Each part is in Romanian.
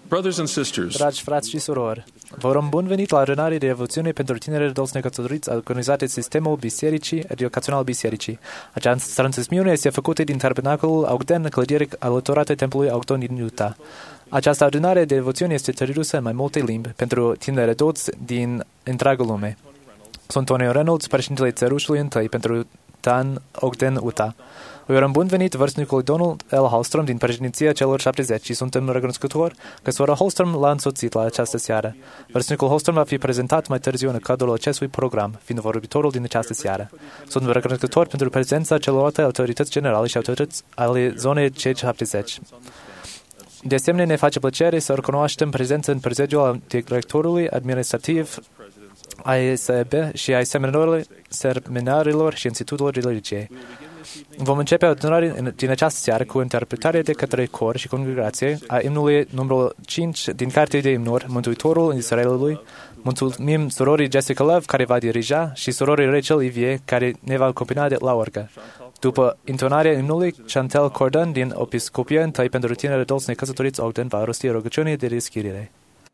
Brothers and sisters, Dragi frați și surori, vă urăm bun venit la adunarea de evoluțiune pentru tineri adulți necăsătoriți organizate de sistemul bisericii, educațional bisericii. Această transmisiune este făcută din tabernacolul Ogden, clădire alăturată templului Ogden din Utah. Această adunare de evoluțiune este tradusă în mai multe limbi pentru tineri adulți din întreaga lume. Sunt Tony Reynolds, președintele țărușului întâi pentru Dan Ogden, Utah. Îi urăm bun venit vârstnicului Donald L. Hallstrom din președinția celor 70 și suntem recunoscători că sora Hallstrom l-a însoțit la această seară. Vârstnicul Hallstrom va fi prezentat mai târziu în cadrul acestui program, fiind vorbitorul din această seară. Sunt recunoscători pentru prezența celorlalte autorități generale și autorități ale zonei C70. De asemenea, ne face plăcere să recunoaștem prezența în prezidiul directorului administrativ ai SEB și ai seminarilor și institutelor religiei. Vom începe adunarea din această seară cu interpretarea de către cor și congregație a imnului numărul 5 din Cartea de Imnuri, Mântuitorul Israelului. Mulțumim surorii Jessica Love, care va dirija, și surorii Rachel Ivie, care ne va acompania de la orgă. După intonarea imnului, Chantel Cordon din Episcopia întâi pentru tineri adulți necăsătoriți Ogden va rosti rugăciunea de deschidere.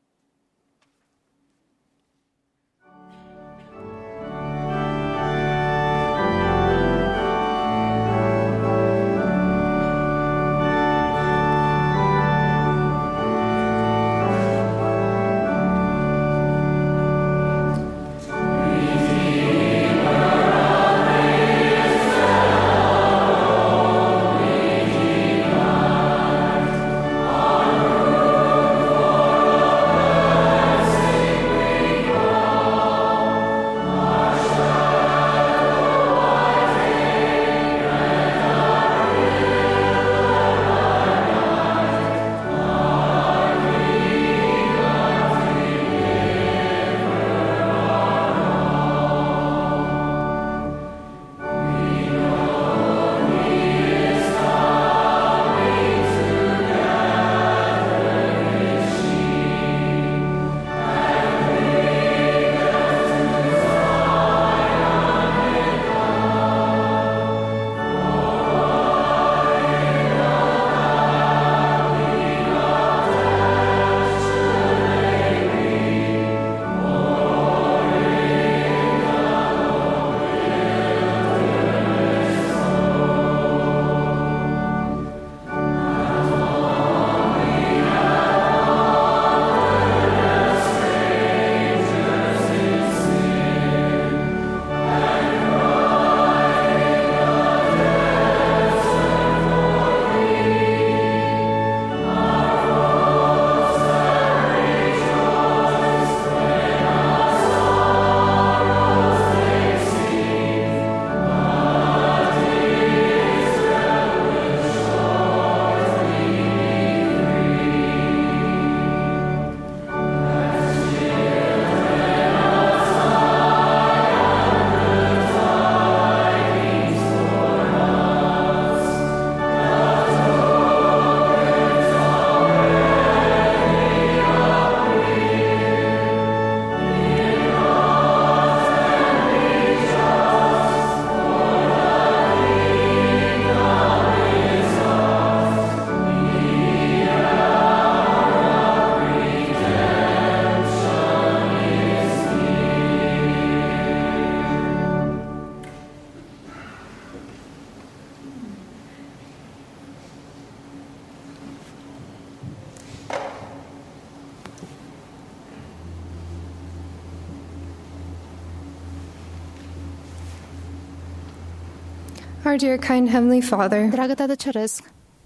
Our dear, kind Heavenly Father, Dragă Tată Ceresc,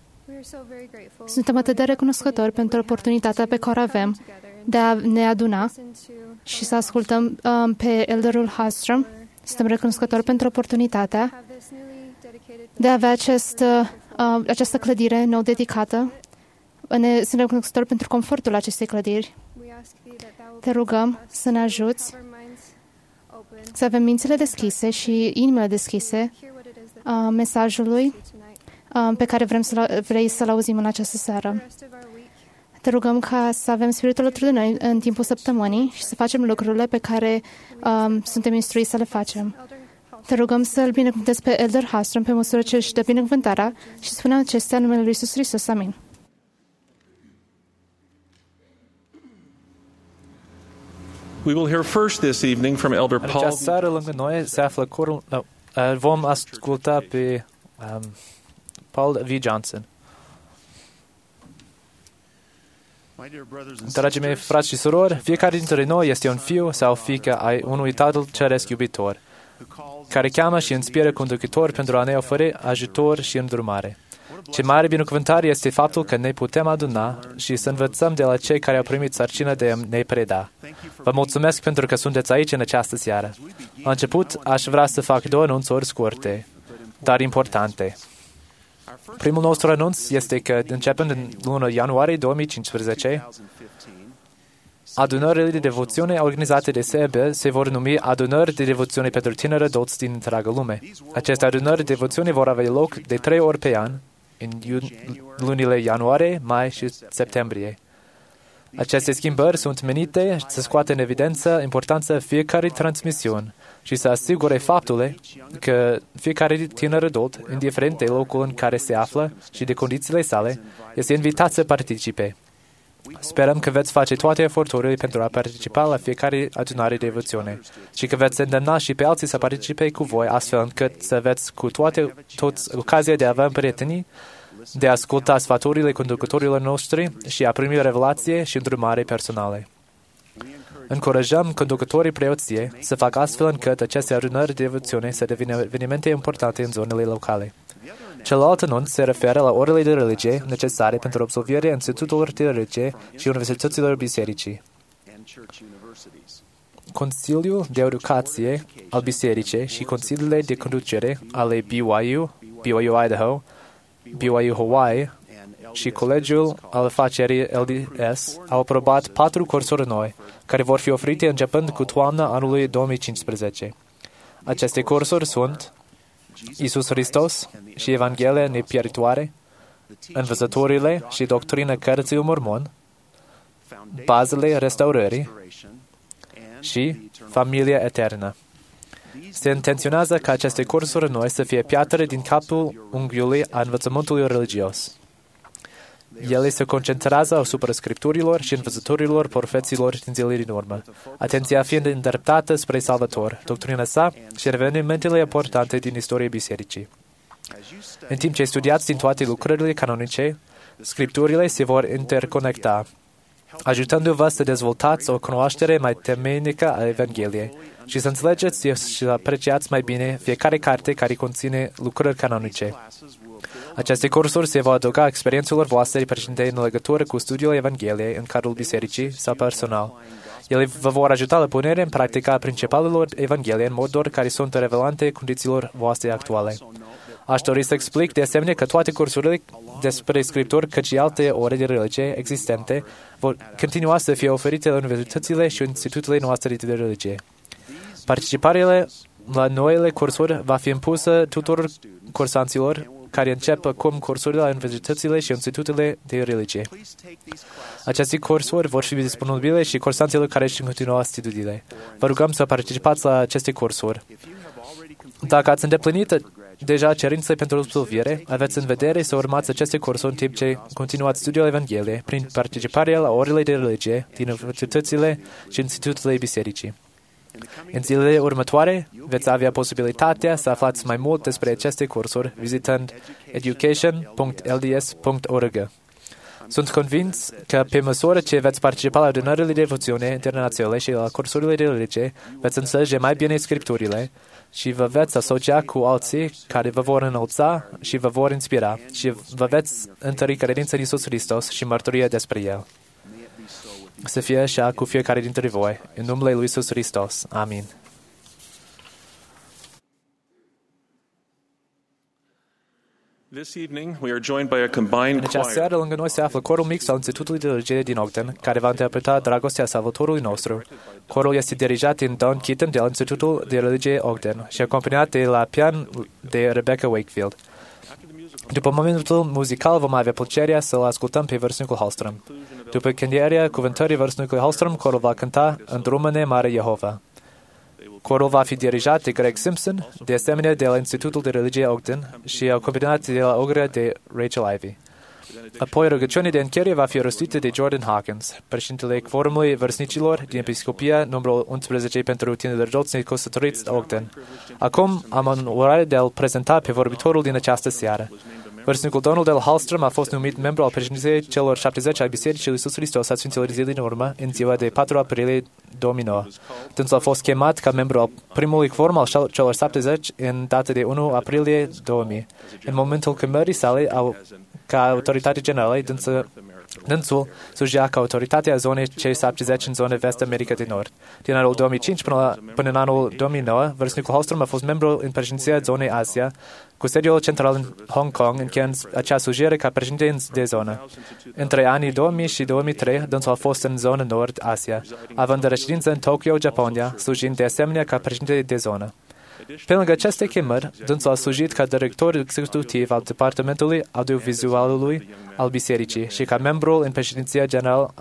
suntem atât de recunoscători pentru oportunitatea pe care o avem de a ne aduna și să ascultăm pe Elderul Hallstrom. Suntem recunoscători pentru oportunitatea de a avea această clădire nou dedicată. Suntem recunoscători pentru confortul acestei clădiri. Te rugăm să ne ajuți să avem mințile deschise și inimile deschise mesajului pe care vrei să-l auzim în această seară. Te rugăm ca să avem Spiritul alături de noi în timpul săptămânii și să facem lucrurile pe care suntem instruiți să le facem. Te rugăm să-l binecuvântezi pe Elder Hallstrom pe măsură ce își dă binecuvântarea și spunem acestea în numele lui Iisus Hristos. Amin. We will hear first this evening from Elder În Paul. această seară lângă noi se află corul... vom asculta pe Paul V. Johnson. Dragii mei frați și surori, fiecare dintre noi este un fiu sau fiică ai unui Tatăl Ceresc iubitor, care cheamă și inspiră conducători pentru a ne oferi ajutor și îndrumare. Ce mare binecuvântare este faptul că ne putem aduna și să învățăm de la cei care au primit sarcina de a ne preda. Vă mulțumesc pentru că sunteți aici în această seară. La început, aș vrea să fac 2 anunțuri scurte, dar importante. Primul nostru anunț este că, începând în luna ianuarie 2015, adunările de devoțiune organizate de SEB se vor numi Adunări de Devoțiune pentru Tineri Adulți din întreaga lume. Aceste adunări de devoțiune vor avea loc de 3 ori pe an, în lunile ianuarie, mai și septembrie. Aceste schimbări sunt menite să scoată în evidență importanța fiecărei transmisiuni și să asigure faptul că fiecare tânăr adult, indiferent de locul în care se află și de condițiile sale, este invitat să participe. Sperăm că veți face toate eforturile pentru a participa la fiecare adunare de devoțiune și că veți îndemna și pe alții să participe cu voi, astfel încât să aveți cu toți ocazia de a avea prietenii, de a asculta sfaturile conducătorilor noștri și a primi revelație și îndrumare personale. Încurajăm conducătorii preoției să facă astfel încât aceste adunări de devoțiune să devină evenimente importante în zonele locale. Celălalt anunț se referă la orele de religie necesare pentru absolvirea institutelor de religie și universităților bisericii. Consiliul de Educație al Bisericii și consiliile de conducere ale BYU Idaho, BYU Hawaii și Colegiul al Afacerii LDS au aprobat 4 cursuri noi, care vor fi oferite începând cu toamna anului 2015. Aceste cursuri sunt Iisus Hristos și Evanghelia nepieritoare, Învățăturile și Doctrina Cărții Mormon, Bazele Restaurării și Familia Eternă. Se intenționează ca aceste cursuri noi să fie piatră din capul unghiului a învățământului religios. Ele se concentrează asupra scripturilor și învățăturilor profeților din zilele din urmă, atenția fiind îndreptată spre Salvator, doctrina sa și evenimentele importante din istoria bisericii. În timp ce studiați din toate lucrările canonice, scripturile se vor interconecta, ajutându-vă să dezvoltați o cunoaștere mai temeinică a Evangheliei și să înțelegeți și să apreciați mai bine fiecare carte care conține lucrări canonice. Aceste cursuri se vor adăuga experiențelor voastre precedente în legătură cu studiul Evangheliei în cadrul bisericii sau personal. Ele vă vor ajuta la punerea în practică a principalelor Evanghelii în moduri care sunt relevante condițiilor voastre actuale. Aș dori să explic de asemenea că toate cursurile despre Scripturi, cât și alte ore de religie existente, vor continua să fie oferite la universitățile și institutele noastre de religie. Participarea la noile cursuri va fi impusă tuturor cursanților care încep acum cursurile la universitățile și institutele de religie. Aceste cursuri vor fi disponibile și cursanților care își continua studiile. Vă rugăm să participați la aceste cursuri. Dacă ați îndeplinit deja cerințele pentru absolvire, aveți în vedere să urmați aceste cursuri în timp ce continuați studiul Evangheliei prin participarea la orele de religie din universitățile și institutele bisericii. În zilele următoare veți avea posibilitatea să aflați mai mult despre aceste cursuri vizitând education.lds.org. Sunt convins că pe măsură ce veți participa la adunările de devoțiune internaționale și la cursurile de religie, veți înțelege mai bine Scripturile și vă veți asocia cu alții care vă vor înălța și vă vor inspira și vă veți întări credința în Iisus Hristos și mărturia despre El. Să fie așa cu fiecare dintre voi, în numele Lui Iisus Hristos. Amin. În această seară, lângă noi se află corul mic al Institutului de Religie din Ogden, care va interpreta Dragostea Salvatorului nostru. Corul este dirijat din Don Keaton de la Institutul de Religie Ogden și acompaniat de la pian de Rebecca Wakefield. După momentul muzical vom avea plăcerea să-l ascultăm pe vârstnicul Hallström. După cântarea cuvântării vârstnicului Hallström, corul va cânta Îndrumă-ne, Mare Jehova. Corul va fi dirijat de Greg Simpson, de asemenea de la Institutul de Religie Ogden și acompaniat de la ogra de Rachel Ivy. Apoi rugăciunea de încheiere va fi rostită de Jordan Hawkins, președintele Forumului Vârstnicilor din Episcopia numărul 11 pentru tineri adulți necăsătoriți Ogden. Acum am onoarea de a-l prezenta pe vorbitorul din această seară. Vârstnicul Donald L. Hallstrom a fost numit membru al președinției celor 70 ai Bisericii lui Iisus Hristos a Sfinților Zilei din urmă, în ziua de 4 aprilie 2009. Dânsul a fost chemat ca membru al primului forum al celor 70 în data de 1 aprilie 2000. În momentul chemării sale, ca autoritate generală, dânsul slujea ca autoritatea zonei C70 în zona vest America de Nord. Din anul 2005 până în anul 2009, vârstnicul Hallstrom a fost membru în președinția zonei Asia, cu sediul central în Hong Kong, încheiând acea slujire ca președinte de zonă. Între anii 2000 și 2003, dânsul a fost în zona Nord Asia, având reședință în Tokyo, Japonia, slujind de asemenea ca președinte de zonă. Pe lângă aceste chemări, dânsul a slujit ca director executiv al Departamentului Audiovizualului al Bisericii și ca membru în președinția generală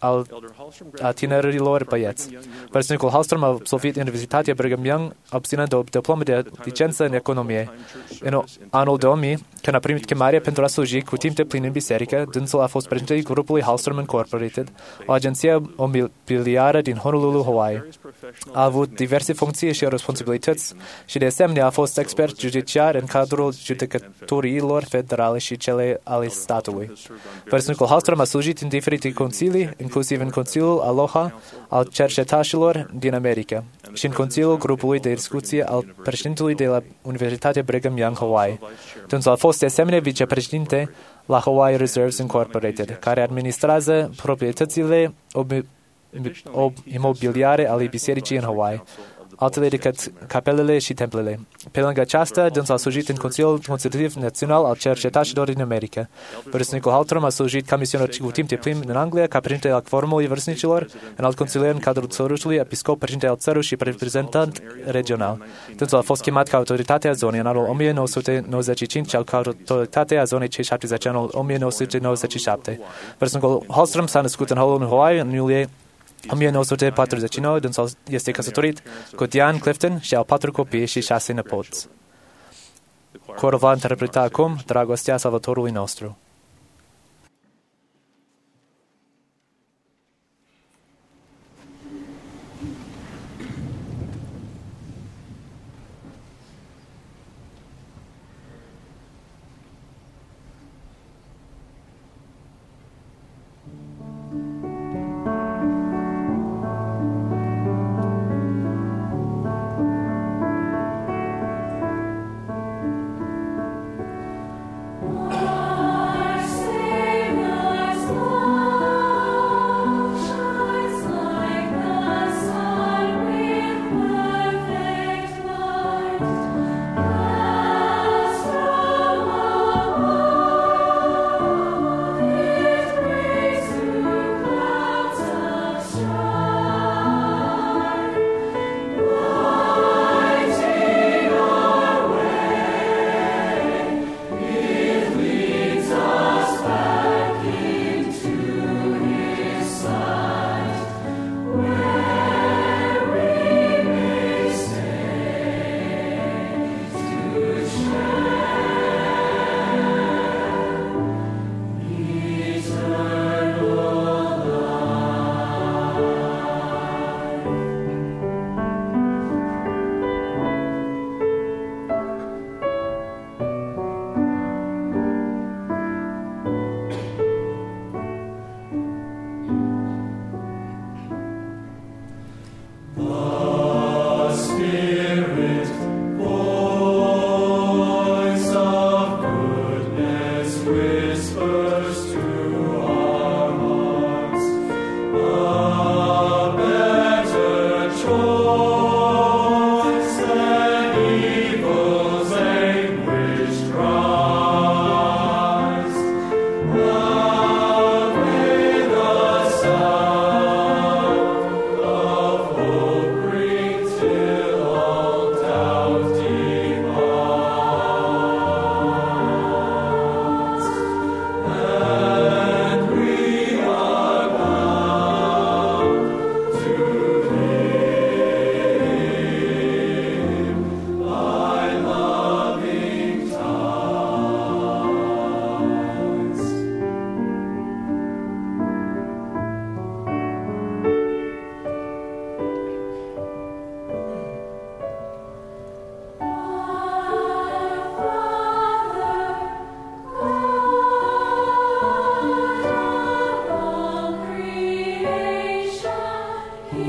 a tinerilor băieți. Vârstnicul Hallstrom a absolvit Universitatea Brigham Young, obținând o diplomă de licență în economie. În anul 2000, când a primit chemarea pentru a sluji cu timp de plin în biserică, dânsul a fost președintele grupului Hallstrom Incorporated, o agenție imobiliară din Honolulu, Hawaii. A avut diverse funcții și responsabilități și de asemenea a fost expert judiciar în cadrul judecătorilor federale și cele ale statului. Vârstnicul Hallstrom a slujit în diferite consilii, inclusiv în Consiliul Aloha al cercetașilor din America și în Consiliul grupului de discuție al președintelui de la Universitatea Brigham Young, Hawaii. Dânsul a fost de asemenea vicepreședinte la Hawaii Reserves Incorporated, care administrează proprietățile imobiliare ale bisericii în Hawaii, altele decât capelele și templele. Pe lângă aceasta, dânsul a slujit în Consiliul Consultativ Național al Cercetașilor din America. Vârstnicul Hallstrom a slujit ca misionar cu timp de plin în Anglia, ca președinte al Forumului Vârstnicilor, în alt consilier în cadrul țărâșului, episcop, președinte al țărului și reprezentant regional. Dânsul a fost chemat ca autoritatea zonei în anul 1995 și ca autoritatea zonei C70 în anul 1997. Vârstnicul Hallstrom s-a născut în Honolulu, Hawaii, în iulie 1949, dânsul este căsătorit cu Diane Clifton și au 4 copii și 6 nepoți. Corul va interpreta acum Dragostea Salvatorului nostru. Oh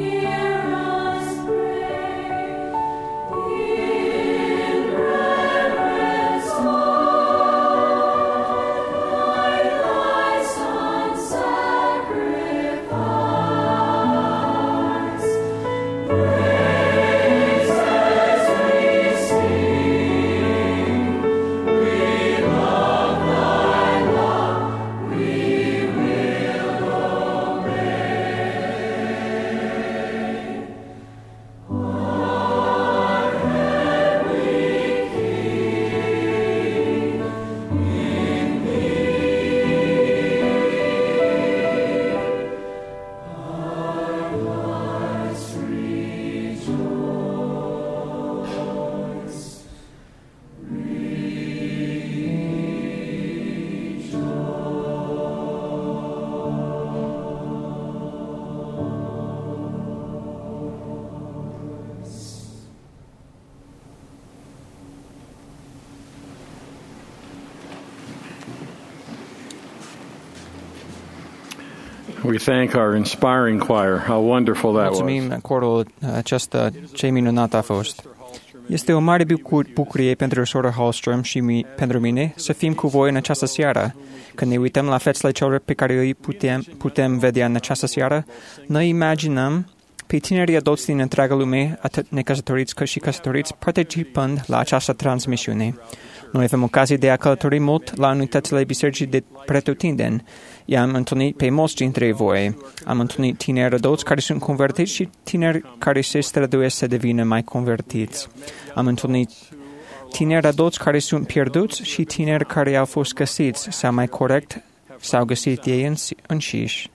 We thank our inspiring choir. How wonderful that was. Mulțumim corul acesta, ce minunat a fost. Este o mare bucurie pentru sora Hallström și pentru mine să fim cu voi în această seară. Când ne uităm la fețele celor pe care îi putem vedea în această seară, noi imaginăm pe tinerii adulți din întreaga lume, atât necăsătoriți cât și căsătoriți, participând la această transmisiune. Noi avem ocazie de a călători mult la unitățile bisericii de pretutindeni. I-am întâlnit pe mulți dintre voi. Am întâlnit tineri adulți care sunt convertiți și tineri care se străduiesc să devină mai convertiți. Am întâlnit tineri adulți care sunt pierduți și tineri care au fost găsiți, sau mai corect, s-au găsit ei înșiși.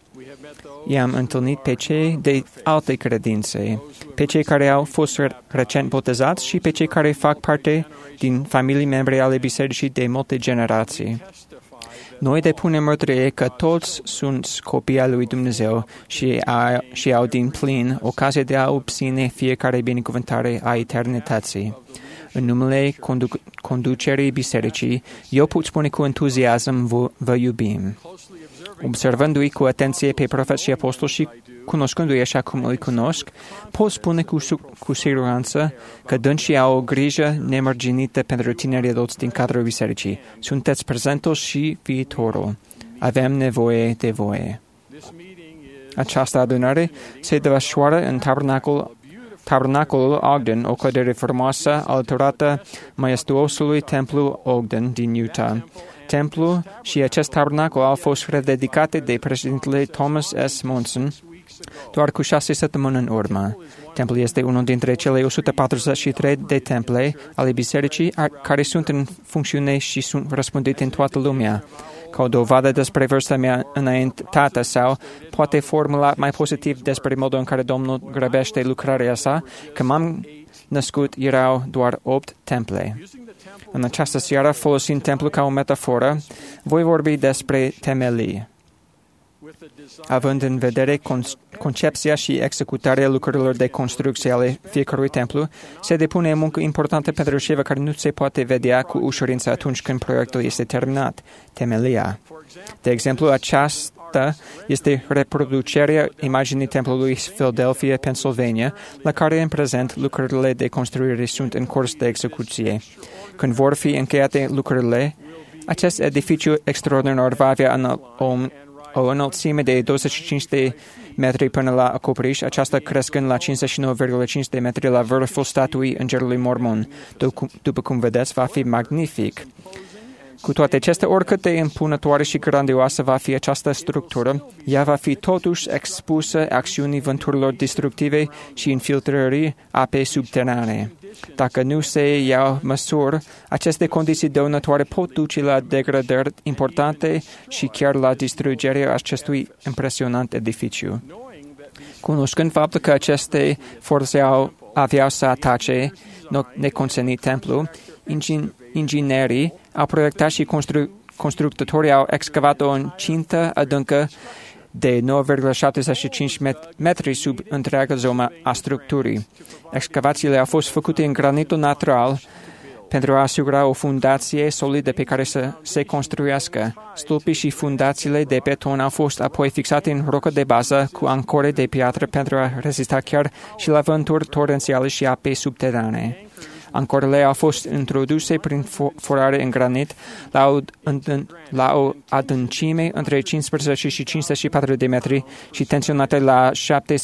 I-am întâlnit pe cei de alte credințe, pe cei care au fost recent botezați și pe cei care fac parte din familii membre ale bisericii de multe generații. Noi depunem mărturie că toți sunt copii al lui Dumnezeu și au din plin ocazia de a obține fiecare binecuvântare a eternității. În numele conducerii bisericii, eu pot spune cu entuziasm, vă iubim. Observându-i cu atenție pe profeți și apostoli și cunoscându-i așa cum îi cunosc, pot spune cu siguranță că dânsii au o grijă nemărginită pentru tinerii adulți din cadrul bisericii. Sunteți prezentul și viitorul. Avem nevoie de voi. Această adunare se desfășoară în Tabernacolul Ogden, o clădire frumoasă alăturată majestuosului templu Ogden din Utah. Templul și acest tabernacol au fost rededicate de președintele Thomas S. Monson doar cu 6 săptămâni în urmă. Templul este unul dintre cele 143 de temple ale bisericii care sunt în funcțiune și sunt răspândite în toată lumea. Ca o dovadă despre vârsta mea înaintată sau poate formulat mai pozitiv despre modul în care Domnul grăbește lucrarea sa, când m-am născut erau doar 8 temple. În această seară, folosind templul ca o metaforă, voi vorbi despre temelii. Având în vedere concepția și executarea lucrurilor de construcție ale fiecărui templu, se depune muncă importantă pentru ceva care nu se poate vedea cu ușurință atunci când proiectul este terminat, temelia. De exemplu, aceasta este reproducerea imaginii templului Philadelphia, Pennsylvania, la care în prezent lucrurile de construire sunt în curs de execuție. Când vor fi încheiate lucrurile, acest edificiu extraordinar va avea o înălțime de 25 de metri până la acoperiș, aceasta crescând la 59,5 de metri la vârful statuii Îngerului Mormon. După cum vedeți, va fi magnific. Cu toate acestea, oricât de impunătoare și grandioasă va fi această structură, ea va fi totuși expusă acțiunii vânturilor destructive și infiltrării apei subterane. Dacă nu se iau măsuri, aceste condiții dăunătoare pot duce la degradări importante și chiar la distrugerea acestui impresionant edificiu. Cunoscând faptul că aceste forțe aveau să atace neconținut templu, inginerii au proiectat și constructorii au excavat o încintă adâncă de 9,75 metri sub întreaga zonă a structurii. Excavațiile au fost făcute în granitul natural pentru a asigura o fundație solidă pe care să se construiască. Stâlpii și fundațiile de beton au fost apoi fixate în rocă de bază cu ancore de piatră pentru a rezista chiar și la vânturi torențiale și ape subterane. Ancorele au fost introduse prin forare în granit la o adâncime între 15 și 54 de metri și tensionate la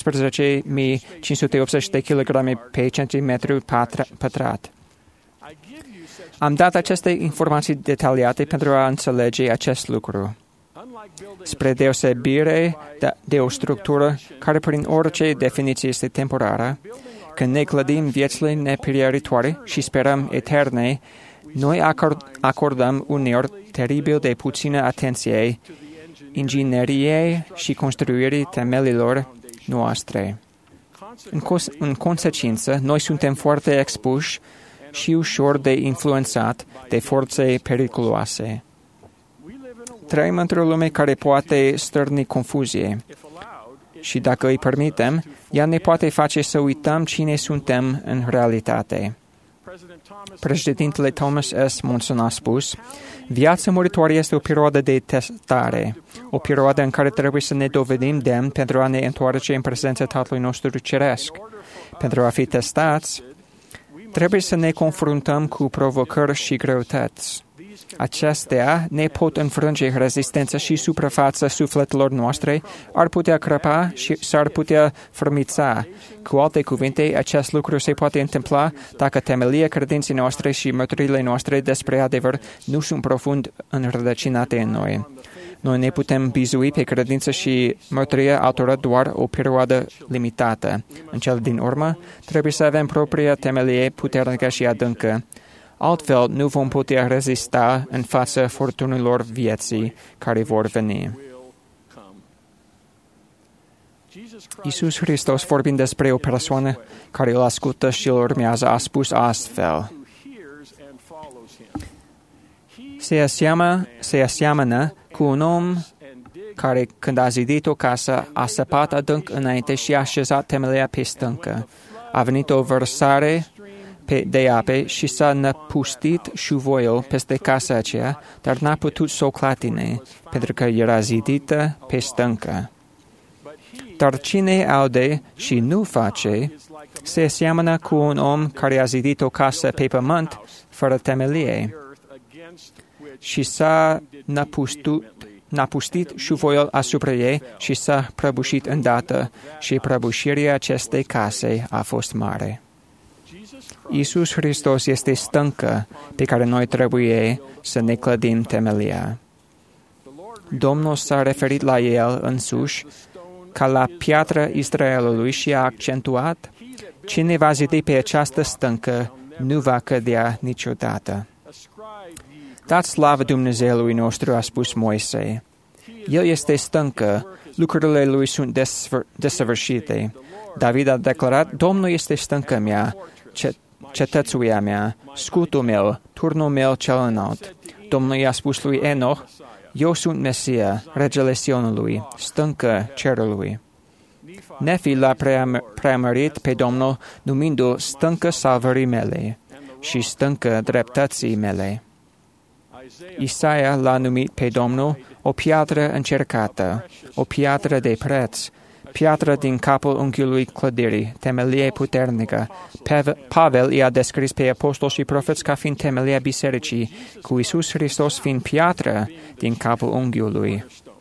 17.580 de kg pe centimetru pătrat. Am dat aceste informații detaliate pentru a înțelege acest lucru. Spre deosebire de o structură care prin orice definiție este temporară, când ne clădim viețile nepieritoare și sperăm eterne, noi acordăm uneori teribil de puțină atenție ingineriei și construirii temelilor noastre. În consecință, noi suntem foarte expuși și ușor de influențat de forțe periculoase. Trăim într-o lume care poate stârni confuzie și, dacă îi permitem, ea ne poate face să uităm cine suntem în realitate. Președintele Thomas S. Monson a spus: viața muritoare este o perioadă de testare, o perioadă în care trebuie să ne dovedim demn pentru a ne întoarce în prezența Tatălui nostru Ceresc. Pentru a fi testați, trebuie să ne confruntăm cu provocări și greutăți. Acestea ne pot înfrânge rezistența și suprafața sufletelor noastre, ar putea crăpa și s-ar putea frămița. Cu alte cuvinte, acest lucru se poate întâmpla dacă temelia credinței noastre și mărturile noastre despre adevăr nu sunt profund înrădăcinate în noi. Noi ne putem bizui pe credință și mărturia altora doar o perioadă limitată. În cel din urmă, trebuie să avem propria temelie puternică și adâncă. Altfel, nu vom putea rezista în fața furtunilor vieții care vor veni. Iisus Hristos, vorbind despre o persoană care îl ascultă și îl urmează, a spus astfel: se aseamănă cu un om care, când a zidit o casă, a săpat adânc înainte și a așezat temelia pe stâncă. A venit o vărsare de ape și s-a năpustit șuvoiul peste casa aceea, dar n-a putut să o clatine, pentru că era zidită pe stâncă. Dar cine aude și nu face, se aseamănă cu un om care a zidit o casă pe pământ, fără temelie, și s-a năpustit șuvoiul asupra ei și s-a prăbușit îndată, și prăbușirea acestei case a fost mare. Iisus Hristos este stâncă pe care noi trebuie să ne clădim temelia. Domnul s-a referit la el însuși ca la piatra Israelului și a accentuat: cine va zidi pe această stâncă nu va cădea niciodată. Dați slavă Dumnezeului nostru, a spus Moise. El este stâncă, lucrurile lui sunt desăvârșite. David a declarat: Domnul este stânca mea, cetățuia mea, scutul meu, turnul meu cel înalt. Domnul i-a spus lui Enoch: eu sunt Mesia, regele Sionului, stâncă cerului. Nefi l-a preamărit pe Domnul, numindu-l stâncă salvării mele și stâncă dreptății mele. Isaia l-a numit pe Domnul o piatră încercată, o piatră de preț, piatră din capul unghiului clădirii, temelie puternică. Pavel i-a descris pe apostoli și profeți ca fiind temelia bisericii, cu Iisus Hristos fiind piatră din capul unghiului.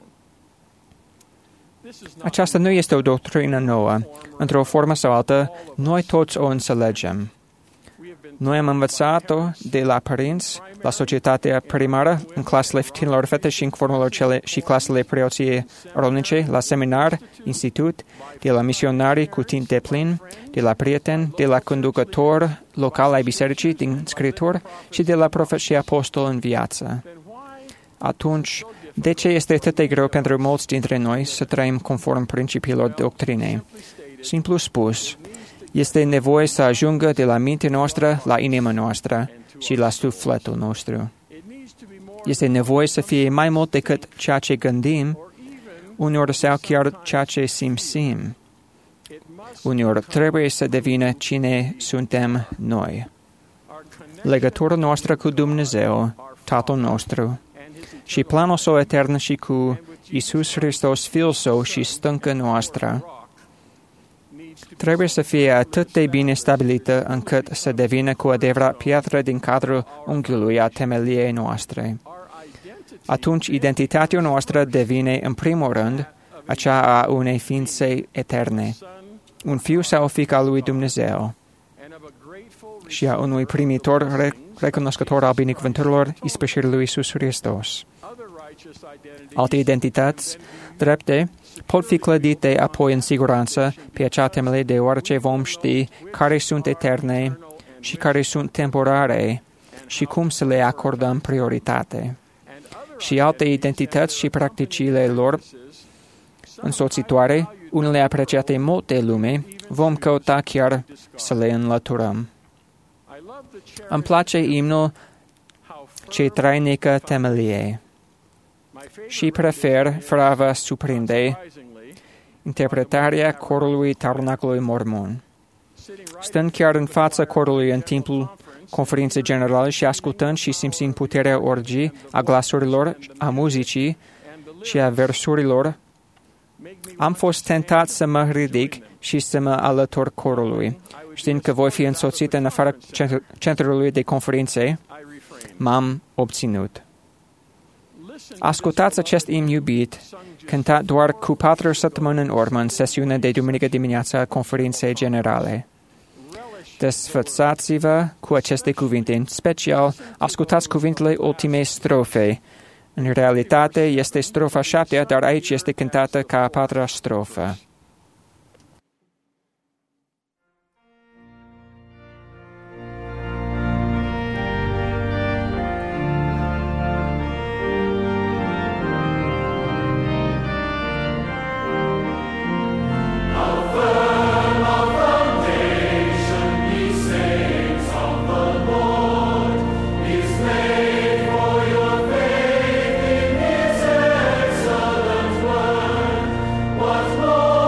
Aceasta nu este o doctrină nouă. Într-o formă sau altă, noi toți o înțelegem. Noi am învățat-o de la părinți, la societatea primară, în clasele tinerilor fete și în formelor și clasele preoției rolnice, la seminar, institut, de la misionarii cu timp de plin, de la prieteni, de la conducător local ai bisericii din Scriptură și de la profet și apostol în viață. Atunci, de ce este atât de greu pentru mulți dintre noi să trăim conform principiilor doctrinei? Simplu spus, este nevoie să ajungă de la mintea noastră la inima noastră și la sufletul nostru. Este nevoie să fie mai mult decât ceea ce gândim, uneori sau chiar ceea ce simțim. Uneori trebuie să devină cine suntem noi. legătura noastră cu Dumnezeu, Tatăl nostru, și planul său etern și cu Iisus Hristos, Fiul său și stânca noastră, trebuie să fie atât de bine stabilită încât să devină cu adevărat piatră din cadrul unghiului a temeliei noastre. Atunci, identitatea noastră devine, în primul rând, aceea a unei ființe eterne, un fiu sau o fiică al lui Dumnezeu și a unui primitor recunoscător al binecuvântărilor ispășirii lui Iisus Hristos. Alte identități drepte pot fi clădite apoi în siguranță pe acea temelie, deoarece vom ști care sunt eterne și care sunt temporare și cum să le acordăm prioritate. Și alte identități și practicile lor însoțitoare, unele apreciate mult de lume, vom căuta chiar să le înlăturăm. Îmi place imnul ce trainică temelie și prefer, fără a vă surprinde, interpretarea corului Tabernacului Mormon. Stând chiar în fața corului în timpul conferinței generale și ascultând și simțind puterea orgii, a glasurilor, a muzicii și a versurilor, am fost tentat să mă ridic și să mă alătur corului. Știind că voi fi însoțit în afara centrului de conferințe, m-am obținut. Ascultați acest imn iubit, cântat doar cu 4 săptămâni în urmă în sesiunea de duminică dimineața a conferinței generale. Desfățați-vă cu aceste cuvinte, în special ascultați cuvintele ultimei strofe. În realitate este strofa 7, dar aici este cântată ca a 4-a strofă. What more?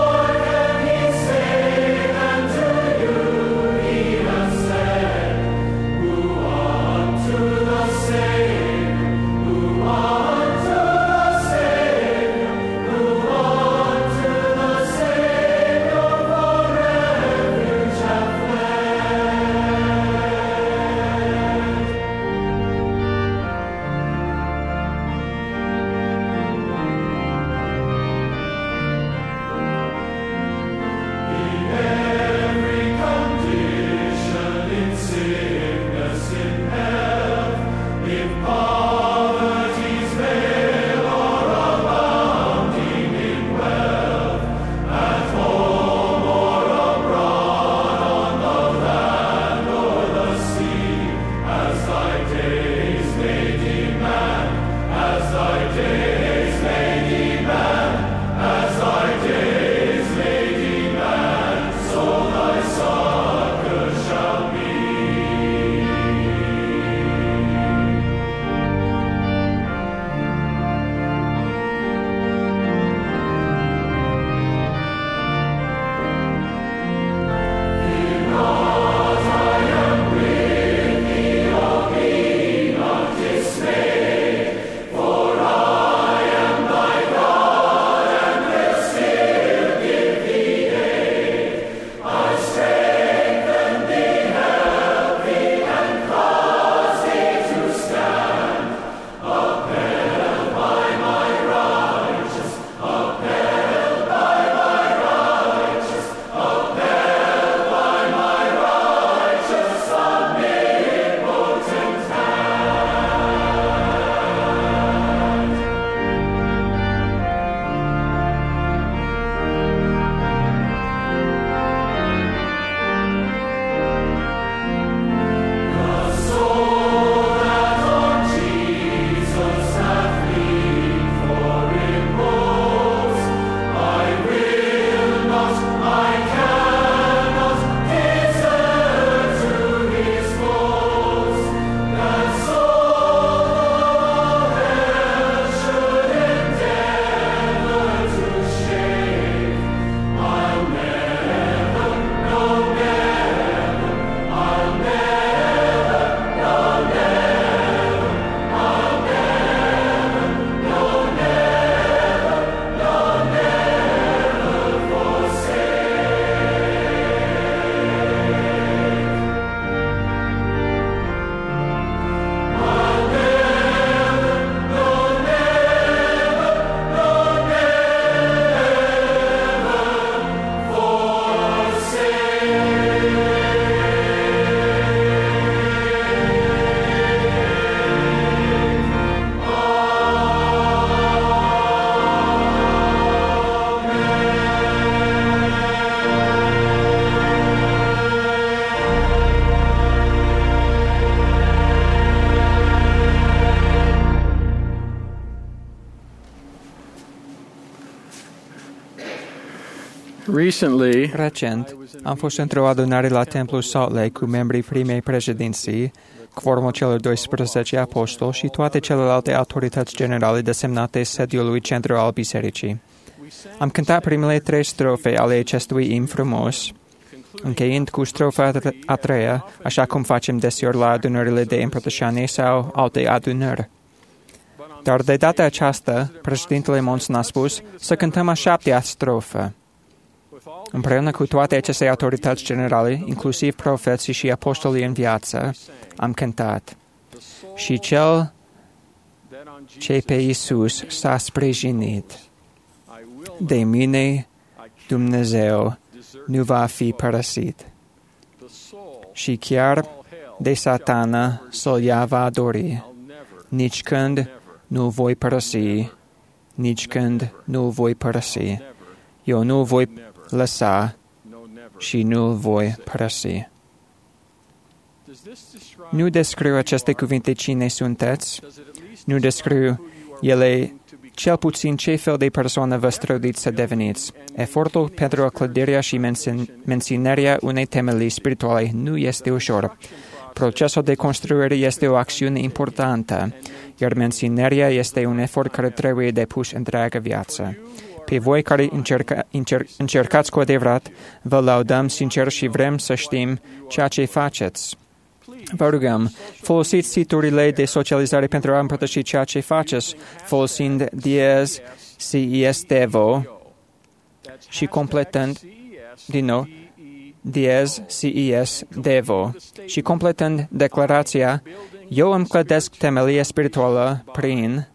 Recent, am fost într-o adunare la Templul Salt Lake cu membrii primei președinții, quorumul celor 12 apostoli și toate celelalte autorități generale desemnate sediului centru al bisericii. Am cântat primele 3 strofe ale acestui imn frumos, încheind cu strofa a 3-a, așa cum facem deseori la adunările de împărtășanie sau alte adunări. Dar de data aceasta, președintele Monson a spus să cântăm a 7-a strofă. Împreună cu toate aceste autorități generale, inclusiv profeții și apostolii în viață, am cântat. Și cel ce pe Iisus s-a sprijinit, de mine Dumnezeu nu va fi părăsit. Și chiar de Satana să-l ia va dori, nici când nu voi părăsi, nici când nu voi părăsi. Eu nu voi lăsa și nu voi părăsi. Nu descriu aceste cuvinte cine sunteți, nu descriu ele cel puțin ce fel de persoană vă străduiți să deveniți. Efortul pentru clădirea și menținerea unei temelii spirituale nu este ușor. Procesul de construire este o acțiune importantă, iar menținerea este un efort care trebuie depus întreaga viață. Pe voi care încercați cu adevărat, vă laudăm sincer și vrem să știm ceea ce faceți. Vă rugăm, folosiți siturile de socializare pentru a împărtăși ceea ce faceți, folosind Diez, CES Devo și completând, din nou, Diez, CES Devo și completând declarația, eu îmi clădesc temelie spirituală prin...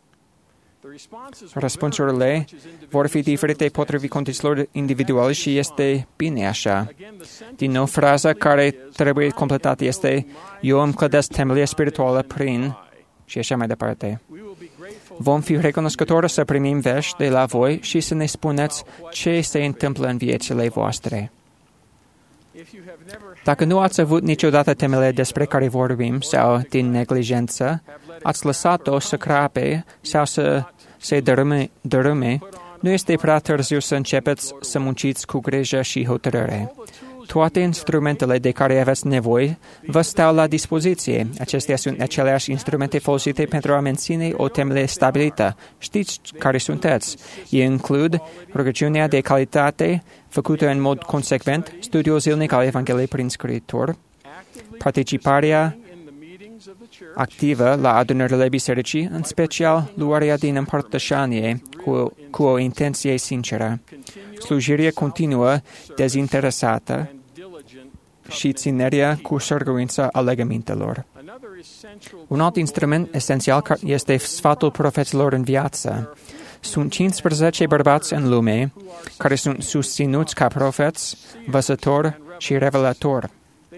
Răspunsurile vor fi diferite potrivit condițiilor individuale și este bine așa. Din nou, fraza care trebuie completată este eu îmi clădesc temelie spirituală prin... și așa mai departe. Vom fi recunoscători să primim vești de la voi și să ne spuneți ce se întâmplă în viețile voastre. Dacă nu ați avut niciodată temele despre care vorbim sau din neglijență, ați lăsat-o să crape sau să se dărâme, nu este prea târziu să începeți să munciți cu grijă și hotărâre. Toate instrumentele de care aveți nevoie vă stau la dispoziție. Acestea sunt aceleași instrumente folosite pentru a menține o temele stabilită. Știți care sunteți. Ei includ rugăciunea de calitate, făcută în mod consecvent, studiul zilnic al Evangheliei prin Scriptură, participarea activă la adunările bisericii, în special luarea din împărtășanie cu o intenție sinceră, slujirea continuă, dezinteresată și ținerea cu sârguință a legămintelor. Un alt instrument esențial este sfatul profeților în viață. Sunt 15 bărbați în lume care sunt susținuți ca profeți, văzători și revelatori.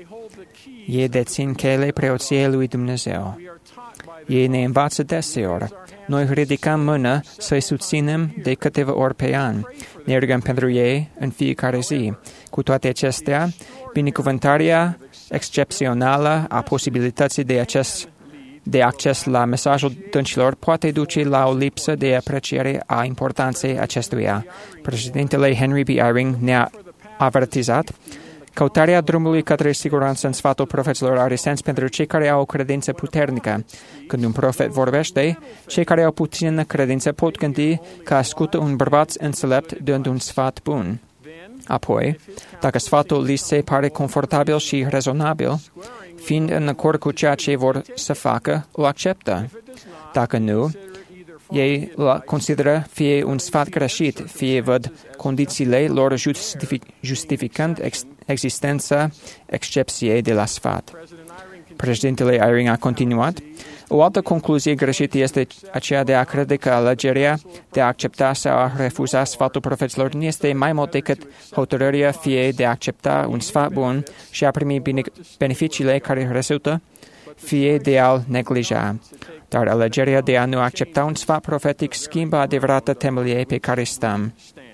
Ei dețin cheile preoției lui Dumnezeu. Ei ne învață deseori. Noi ridicăm mână să-i susținem de câteva ori pe an. Ne rugăm pentru ei în fiecare zi. Cu toate acestea, binecuvântarea excepțională a posibilității de acces la mesajul dâncilor poate duce la o lipsă de apreciere a importanței acestuia. Președintele Henry B. Eyring ne-a avertizat: căutarea drumului către siguranță în sfatul profeților are sens pentru cei care au o credință puternică. Când un profet vorbește, cei care au puțină credință pot gândi că ascultă un bărbat înțelept dând un sfat bun. Apoi, dacă sfatul li se pare confortabil și rezonabil, fiind în acord cu ceea ce vor să facă, o acceptă. Dacă nu, ei îl consideră fie un sfat greșit, fie văd condițiile lor justificând existența excepției de la sfat. Președintele Eyring a continuat: o altă concluzie greșită este aceea de a crede că alegerea de a accepta sau a refuza sfatul profeților nu este mai mult decât hotărârea fie de a accepta un sfat bun și a primi beneficiile care rezultă, fie de a-l neglija. Dar alegerea de a nu accepta un sfat profetic schimbă adevărata temelie pe care stăm.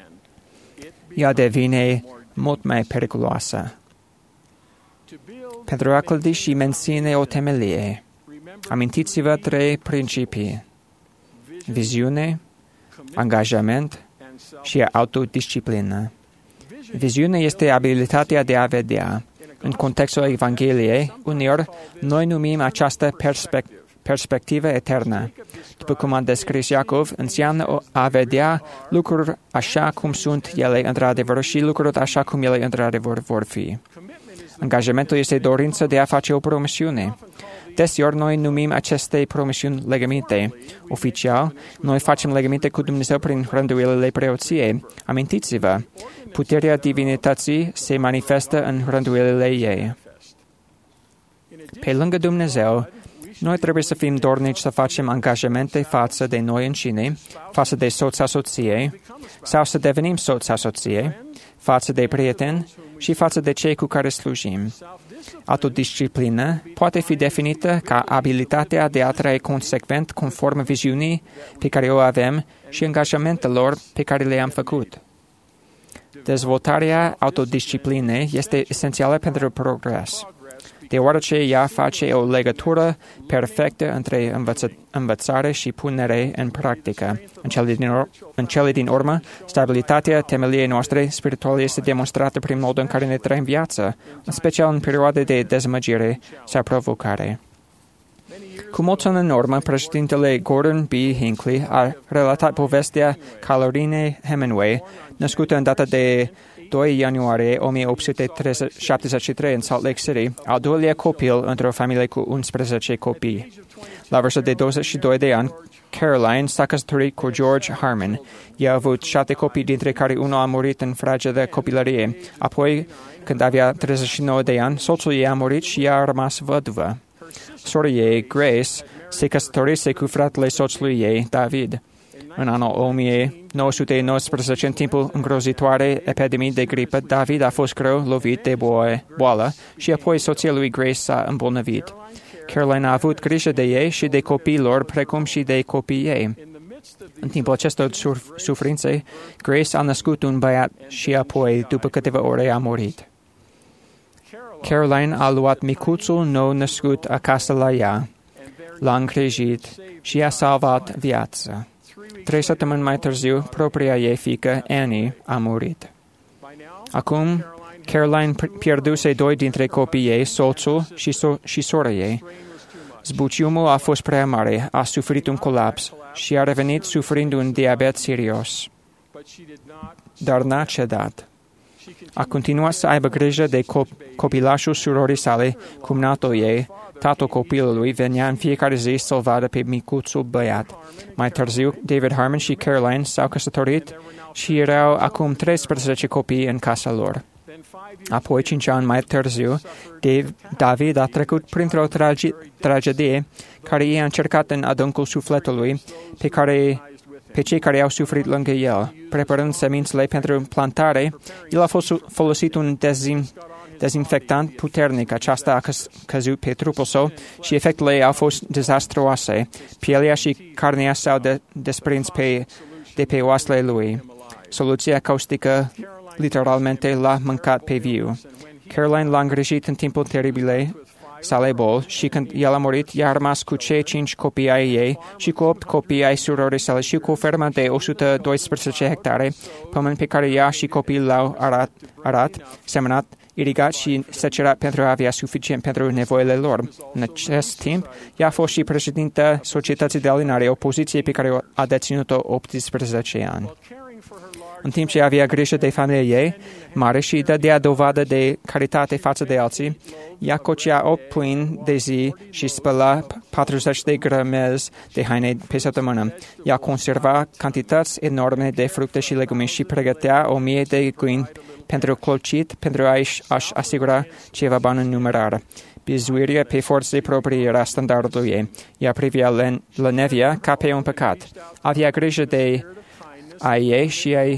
Ea devine mult mai periculoasă. Pentru a clădi și menține o temelie, amintiți-vă 3 principii: viziune, angajament și autodisciplină. Viziunea este abilitatea de a vedea. În contextul Evangheliei, uneori noi numim această perspectivă eternă. După cum a descris Iacov, înseamnă a vedea lucruri așa cum sunt ele într-adevăr și lucruri așa cum ele într-adevăr vor fi. Angajamentul este dorința de a face o promisiune. Deseori noi numim aceste promisiuni legăminte. Oficial, noi facem legăminte cu Dumnezeu prin rânduielile preoției. Amintiți-vă, puterea divinității se manifestă în rânduielile ei. Pe lângă Dumnezeu, noi trebuie să fim dornici să facem angajamente față de noi înșine, față de soța soției, sau să devenim soța soției, față de prieteni și față de cei cu care slujim. Autodisciplină poate fi definită ca abilitatea de a trăi consecvent conform viziunii pe care o avem și angajamentelor pe care le-am făcut. Dezvoltarea autodisciplinei este esențială pentru progres, deoarece ea face o legătură perfectă între învățare și punere în practică. În cele din urmă, stabilitatea temeliei noastre spirituale este demonstrată prin modul în care ne trăim viața, în special în perioade de dezamăgire sau provocare. Cu mulți ani în urmă, președintele Gordon B. Hinckley a relatat povestea Caroline Hemingway, născută în data de 2 ianuarie 1873 în Salt Lake City, al doilea copil într-o familie cu 11 copii. La vârsta de 22 de ani, Caroline s-a căsătorit cu George Harmon. Ea a avut 7 copii, dintre care unul a murit în fragedă copilărie. Apoi, când avea 39 de ani, soțul ei a murit și ea a rămas văduvă. Sora ei, Grace, se căsătorise cu fratele soțului ei, David. În anul 1919, în timpul îngrozitoare epidemii de gripă, David a fost greu lovit de boală și apoi soția lui Grace s-a îmbolnăvit. Caroline a avut grijă de ei și de copiii lor, precum și de copiii ei. În timpul acestor suferințe, Grace a născut un băiat și apoi, după câteva ore, a murit. Caroline a luat micuțul nou născut acasă la ea, l-a îngrijit și i-a salvat viața. 3 săptămâni mai târziu, propria ei fiică, Annie, a murit. Acum, Caroline pierduse 2 dintre copiii ei, soțul și sora ei. Zbuciumul a fost prea mare, a suferit un colaps și a revenit suferind un diabet serios. Dar n-a cedat. A continuat să aibă grijă de copilașul surorii sale, cumnatul ei. Tatăl copilului venea în fiecare zi să-l vadă pe micuțul băiat. Mai târziu, David Harmon și Caroline s-au căsătorit și erau acum 13 copii în casa lor. Apoi, 5 ani mai târziu, David a trecut printr-o tragedie care i-a încercat în adâncul sufletului pe cei care au suferit lângă el. Preparând semințele pentru plantare, el a folosit un dezinfectant puternic. Aceasta a căzut pe trupul său și efectele au fost dezastruoase. Pielea și carnea s-au desprins de pe oasele lui. Soluția caustică literalmente l-a mâncat pe viu. Caroline l-a îngrijit în timpul teribilei sale boli și când el a murit, ea a rămas cu cei 5 copii ai ei și cu 8 copii ai surorii sale și cu o fermă de 112 hectare, pământ pe care ea și copiii l-au semănat, irigat și secerat pentru a avea suficient pentru nevoile lor. În acest timp, ea a fost și președinta Societății de Alinare, o poziție pe care a deținut-o 18 ani. În timp ce avea grijă de familia ei mare și dădea dovadă de caritate față de alții, ea cocea 8 pâini de zi și spăla 40 de grămezi de haine pe săptămână. Ea conserva cantități enorme de fructe și legume și pregătea 1000 de găini pentru clocit, pentru a-și asigura ceva bani în numerar. Bizuirea pe forțe proprii era standardul ei. Ea privea lănevia ca pe un păcat. Avea grijă de a ei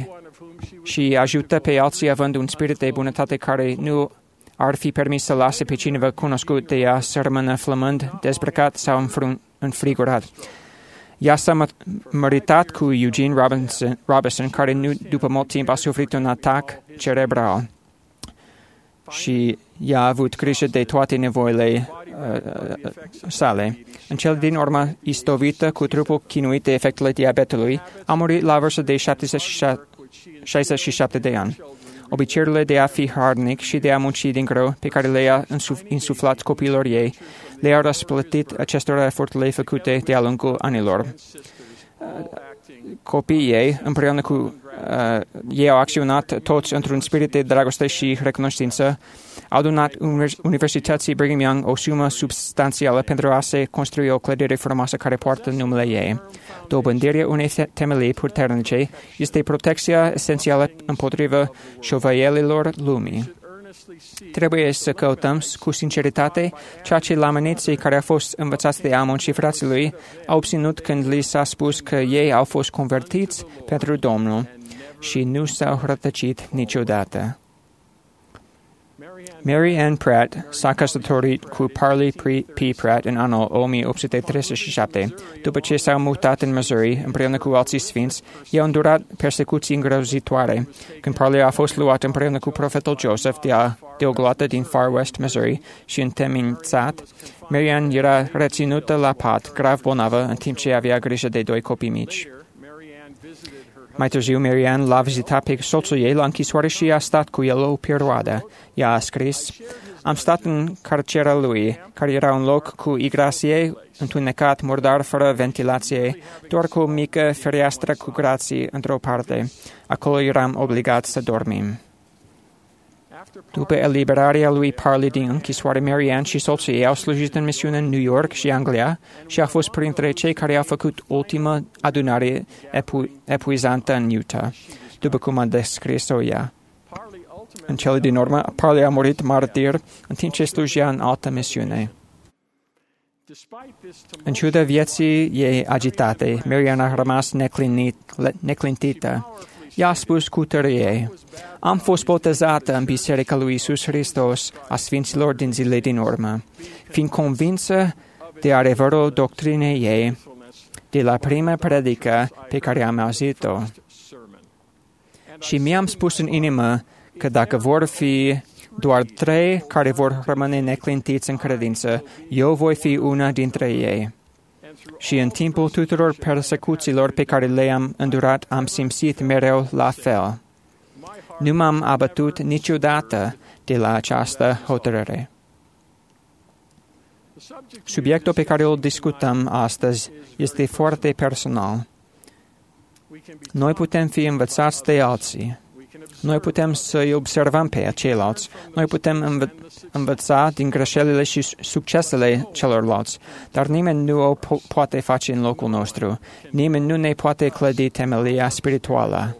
și ajută pe alții având un spirit de bunătate care nu ar fi permis să lase pe cineva cunoscut de ea să rămână flămând, dezbrăcat sau înfrigurat. Ea s-a măritat cu Eugene Robinson, care după mult timp a suferit un atac cerebral și ea a avut grijă de toate nevoile sale. În cel din urmă, istovită cu trupul chinuit de efectele diabetului, a murit la vârstă de 67 de ani. obiceiurile de a fi harnic și de a munci din greu pe care le-a insuflat copiilor ei, le-a răsplătit acestor eforturile făcute de-a lungul anilor. Copiii ei, împreună cu ei au acționat toți într-un spirit de dragoste și recunoștință, au donat Universității Brigham Young o sumă substanțială pentru a se construi o clădire frumoasă care poartă numele ei. Dobândirea unei temelii puternice este protecția esențială împotriva șovăielilor lumii. Trebuie să căutăm cu sinceritate ceea ce lameniții care au fost învățați de Amon și frații lui au obținut când li s-a spus că ei au fost convertiți pentru Domnul și nu s-au rătăcit niciodată. Mary Ann Pratt s-a căsătorit cu Parley P. Pratt în anul 1837. După ce s-au mutat în Missouri, împreună cu alții sfinți, ei au îndurat persecuții îngrozitoare. Când Parley a fost luat împreună cu profetul Joseph de o gloată din Far West Missouri și întemnițat, Mary Ann era reținută la pat, grav bolnavă, în timp ce avea grijă de 2 copii mici. Mai târziu, Mary Ann l-a vizitat pe soțul ei la închisoare și a stat cu el o perioadă. Ea a scris: "Am stat în carcera lui, care era un loc cu igrasie, întunecat, murdar, fără ventilație, doar cu o mică fereastră cu grații într-o parte. Acolo eram obligat să dormim." După eliberarea lui Parley din închisoare, Mary Ann și soțul ei au slujit în misiune în New York și Anglia și a fost printre cei care au făcut ultima adunare epuizantă în Utah, după cum a descris-o ea. În cele din urmă, Parley a murit martir în timp ce slujea în altă misiune. În ciuda vieții ei agitate, Mary Ann a rămas neclintită. Ea a spus cu tărie: "Am fost botezată în Biserica lui Iisus Hristos a Sfinților din zile din urmă, fiind convinsă de adevărul doctrinei ei de la prima predică pe care am auzit-o. Și mi-am spus în inimă că dacă vor fi doar 3 care vor rămâne neclintiți în credință, eu voi fi una dintre ei. Și în timpul tuturor persecuțiilor pe care le-am îndurat, am simțit mereu la fel. Nu m-am abătut niciodată de la această hotărâre." Subiectul pe care îl discutăm astăzi este foarte personal. Noi putem fi învățați de alții. Noi putem să-i observăm pe ceilalți. Noi putem învăța din greșelile și succesele celorlalți, dar nimeni nu o poate face în locul nostru. Nimeni nu ne poate clădi temelia spirituală.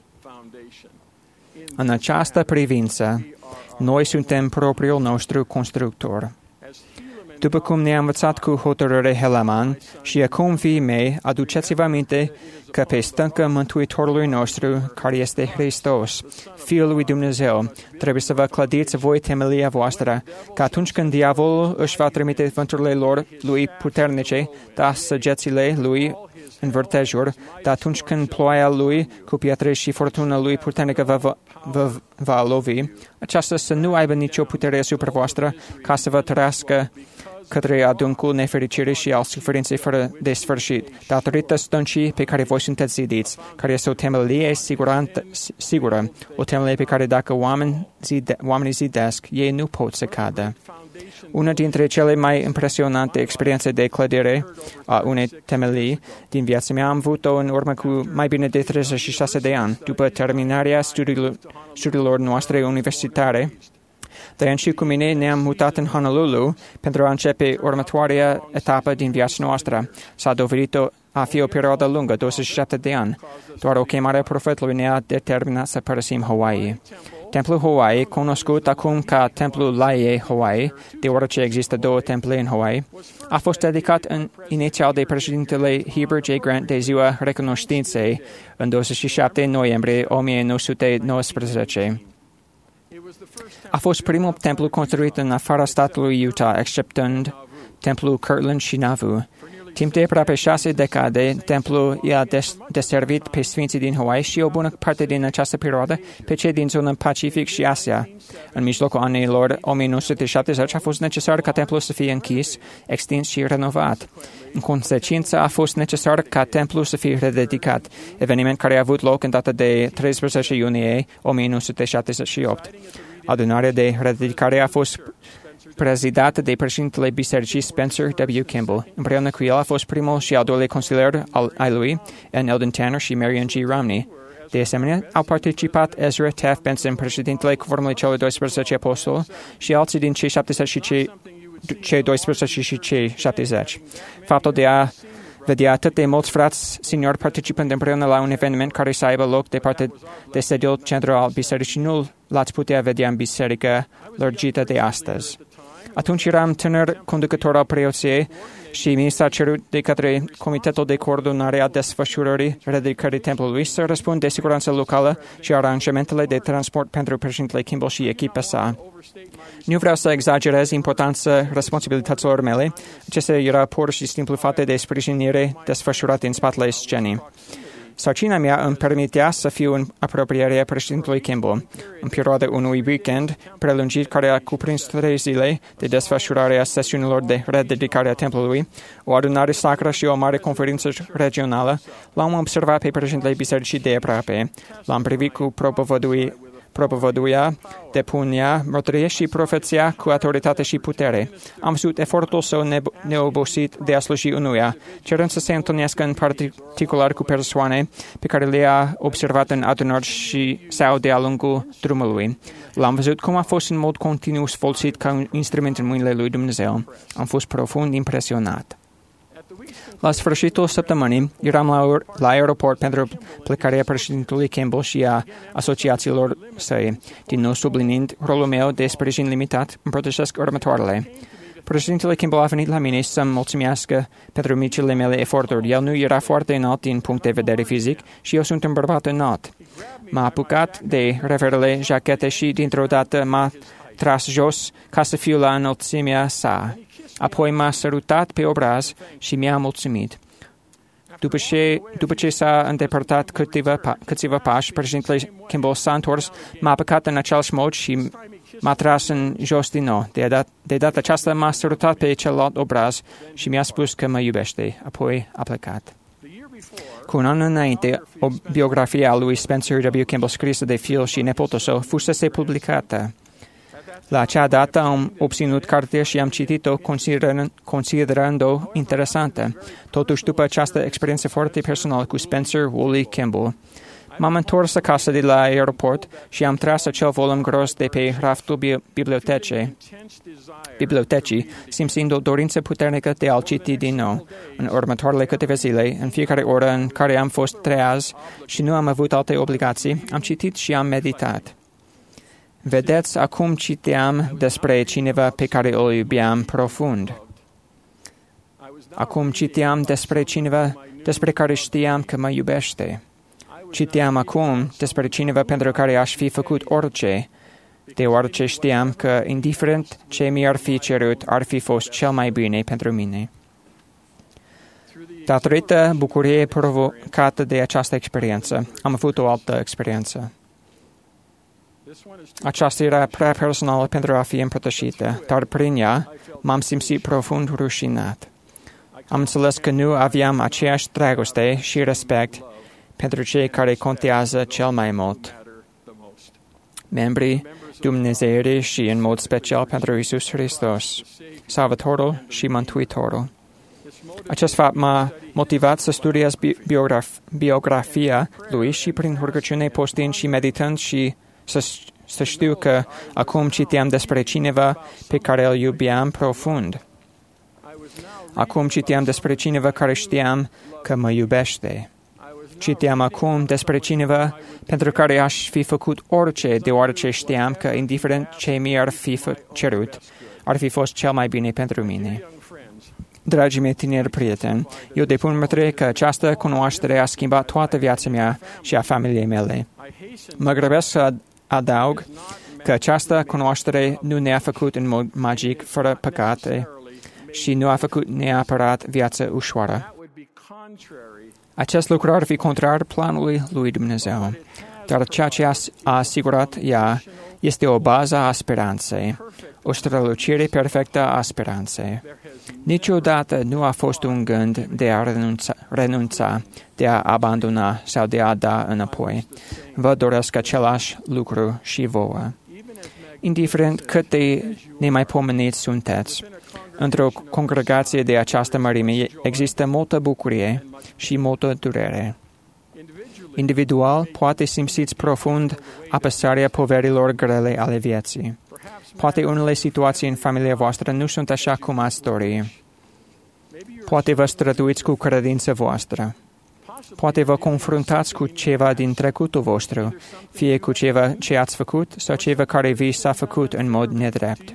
În această privință, noi suntem propriul nostru constructor. După cum ne-a învățat cu hotărâre Helaman, și acum, fiii mei, aduceți-vă aminte că pe stânca Mântuitorului nostru, care este Hristos, Fiul lui Dumnezeu, trebuie să vă clădiți voi temelia voastră, că atunci când diavolul își va trimite vânturile lui puternice, da săgețile lui în vârtejuri, dar atunci când ploaia lui cu pietre și furtuna lui puternică va lovi, aceasta să nu aibă nicio putere asupra voastră ca să vă trăiască către adâncul nefericirii și al suferinței fără de sfârșit, datorită stâncii pe care voi sunteți zidiți, care este o temelie sigură, o temelie pe care dacă oamenii zidesc, ei nu pot să cadă. Una dintre cele mai impresionante experiențe de clădire a unei temelii din viața mea am avut-o în urmă cu mai bine de 36 de ani, după terminarea studiilor noastre universitare. Diane și cu mine ne-am mutat în Honolulu pentru a începe următoarea etapă din viața noastră. S-a dovedit a fi o perioadă lungă, 27 de ani. Doar o chemare a profetului ne-a determinat să părăsim Hawaii. Templul Hawaii, cunoscut acum ca Templul Laie Hawaii, deoarece există 2 temple în Hawaii, a fost dedicat inițial de președintele Heber J. Grant de ziua recunoștinței în 27 noiembrie 1919. A fost primul templu construit în afara statului Utah, exceptând templul Kirtland și Nauvoo. Timp de aproape 6 decade, templul i-a deservit pe sfinții din Hawaii și o bună parte din această perioadă pe cei din zona Pacific și Asia. În mijlocul anilor 1970 a fost necesar ca templul să fie închis, extins și renovat. În consecință, a fost necesar ca templul să fie rededicat, eveniment care a avut loc în data de 13 iunie 1978. Adunarea de rededicare a fost prezidată de președintele bisericii Spencer W. Kimball. Împreună cu el a fost primul și al doilea consilier al lui, N. Eldon Tanner și Marion G. Romney. De asemenea, au participat Ezra Taft Benson, președintele Cuvormului celor 12 apostoli, și alții din cei 70 și cei 12 și cei 70. Faptul de a vedea atât de mulți frați seniori participând împreună la un eveniment care să aibă loc departe de sediul central al bisericii nu l-ați putea vedea în biserica lărgită de astăzi. Atunci eram tânăr conducător al preoției și mi s-a cerut de către Comitetul de Coordonare a Desfășurării Rededicării Templului să răspund de siguranță locală și aranjamentele de transport pentru președintele Kimball și echipa sa. Nu vreau să exagerez importanța responsabilităților mele. Acestea era pur și simplu fapte de sprijinire desfășurate în spatele scenei. Sarcina mea îmi permitea să fiu în apropierea președintelui Kimball. În perioada unui weekend prelungit care a cuprins 3 zile de desfășurare a sesiunilor de rededicare a templului, o adunare sacră și o mare conferință regională, l-am observat pe președintele bisericii de aproape. L-am privit cu propovăduia, depunerea, mărturie și profeția cu autoritate și putere. Am văzut efortul său neobosit de a sluji unuia, cerând să se întâlnească în particular cu persoane pe care le-a observat în adunări sau de-a lungul drumului. L-am văzut cum a fost în mod continuu folosit ca un instrument în mâinile lui Dumnezeu. Am fost profund impresionat. La sfârșitul săptămânii, eram la aeroport pentru plecarea președintelui Kimball și a asociațiilor săi. Din nou subliniind rolul meu de sprijin limitat, împărtășesc următoarele. Președintele Kimball a venit la mine să-mi mulțumească pentru micile mele eforturi. El nu era foarte înalt din punct de vedere fizic și eu sunt un bărbat înalt. M-a apucat de reverele jachete și dintr-o dată m-a tras jos ca să fiu la înălțimea sa. Apoi m-a sărutat pe obraz și mi-a mulțumit. După ce s-a îndepărtat câțiva pași, președintele Kimball s-a întors, m-a apucat în același mod și m-a tras în jos din nou. De data aceasta m-a sărutat pe celălalt obraz și mi-a spus că mă iubește. Apoi a plecat. Cu un an înainte, o biografie a lui Spencer W. Kimball scrisă de fiul și nepotul său fusese publicată. La acea dată am obținut cartea și am citit-o considerând-o interesantă. Totuși, după această experiență foarte personală cu Spencer Woolley Kimball, m-am întors acasă de la aeroport și am tras acel volum gros de pe raftul bibliotecii, simțind o dorință puternică de a-l citi din nou. În următoarele câteva zile, în fiecare oră în care am fost treaz și nu am avut alte obligații, am citit și am meditat. Vedeți, acum citeam despre cineva pe care îl iubeam profund. Acum citeam despre cineva despre care știam că mă iubește. Citeam acum despre cineva pentru care aș fi făcut orice, deoarece știam că, indiferent ce mi-ar fi cerut, ar fi fost cel mai bine pentru mine. Datorită bucuriei provocată de această experiență, am avut o altă experiență. Aceasta era prea personală pentru a fi împărtășită, dar prin ea m-am simțit profund rușinat. Am înțeles că nu aveam aceeași dragoste și respect pentru cei care contează cel mai mult. Membrii Dumnezeirii și, în mod special, pentru Iisus Hristos, Salvatorul și Mântuitorul. Acest fapt m-a motivat să studiez biografia lui și, prin rugăciune, postind și meditând și să știu că acum citeam despre cineva pe care îl iubeam profund. Acum citeam despre cineva care știam că mă iubește. Citeam acum despre cineva pentru care aș fi făcut orice, deoarece știam că, indiferent ce mi-ar fi cerut, ar fi fost cel mai bine pentru mine. Dragii mei tineri prieteni, eu depun mărturie că această cunoaștere a schimbat toată viața mea și a familiei mele. Mă grăbesc să adaug că această cunoaștere nu ne-a făcut în mod magic, fără păcate, și nu a făcut neapărat viața ușoară. Acest lucru ar fi contrar planului lui Dumnezeu, dar ceea ce a asigurat ea este o bază a speranței, o strălucire perfectă a speranței. Niciodată nu a fost un gând de a renunța, de a abandona sau de a da înapoi. Vă doresc același lucru și vouă. Indiferent cât de nemaipomeniți sunteți, într-o congregație de această mărime există multă bucurie și multă durere. Individual, poate simțiți profund apăsarea poverilor grele ale vieții. Poate unele situații în familia voastră nu sunt așa cum ați dori. Poate vă străduiți cu credința voastră. Poate vă confruntați cu ceva din trecutul vostru, fie cu ceva ce ați făcut sau ceva care vi s-a făcut în mod nedrept.